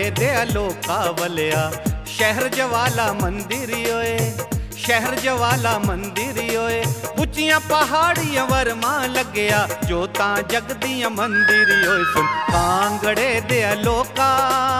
दे लोका वलिया शहर जवाला मंदिर ओए, शहर जवाला मंदिर ओए। उच्चियां पहाड़ियां वरमा लग्या जोतां जगदियां मंदिर ओए। सुन कांगड़े दे लोका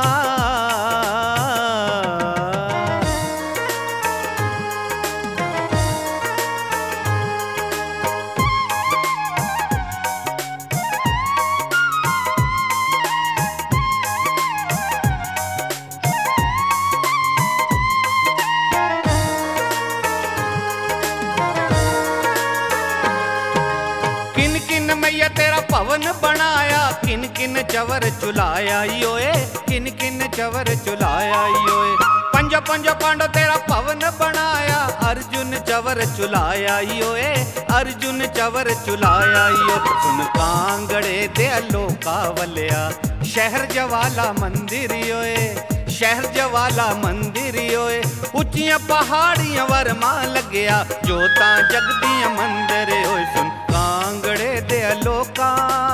किन किन मैया तेरा भवन बनाया, किन किन चवर चुलाया योए, किन किन चवर चुलाया योए। पंजो पंजो पांडो तेरा भवन बनाया, अर्जुन चवर चुलाया योए, अर्जुन चवर चुलाया यो। सुन कांगड़े दे लोका वलिया शहर जवाला मंदिर ओए, शहर जवाला मंदिर ओए। उच्चियां पहाड़ियां वरमा लग्या जोतां जगदियां मंदिर ओए। सुन कांगड़े दे लोका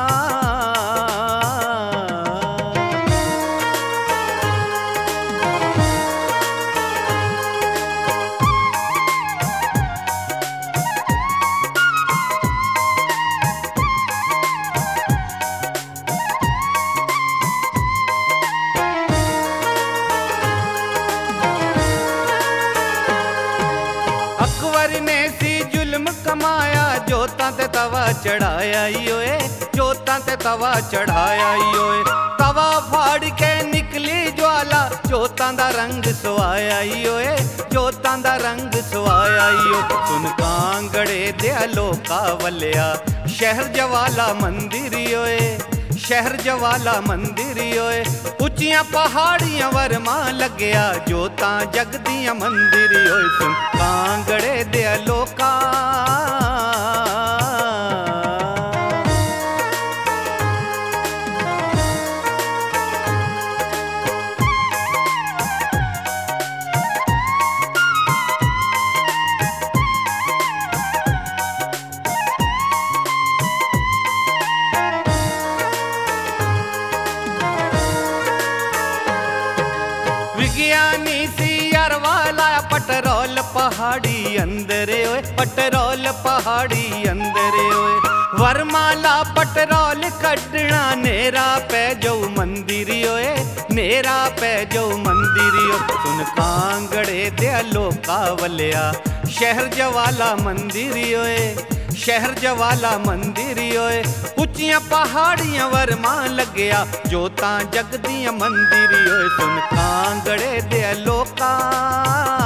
अकबर ने सी जुल्म कमाया जोतां ते तवा चढ़ाया योए, जोतां ते तवा चढ़ाया योए। तवा फाड़ के निकली ज्वाला जोतां दा रंग सुआया योए, जोतां दा रंग सुआया यो। सुन कांगड़े दे लोका वलिया शहर जवाला मंदिर ओए, शहर जवाला मंदिर ओए। उच्चियां पहाड़ियां वरमा लग्या जोतां जगदियां मंदिर ओए। सुन कांगड़े दे लोका विज्ञानी सी अरवाला पटरोल पहाड़ी अंदर ओए, पटरोल पहाड़ी अंदर ओए। वरमाला पटरोल कड्डना नेरा पै जाऊ मंदिर ओए, नेरा पै जाऊ मंदिर ओ। सुन कांगड़े दे लोका वलिया शहर जवाला मंदिर ओए, शहर जवाला मंदिर ओए। उच्चियां पहाड़ियां वरमा लग्या जोतां जगदियां मंदिर ओए। सुन कांगड़े दे लोका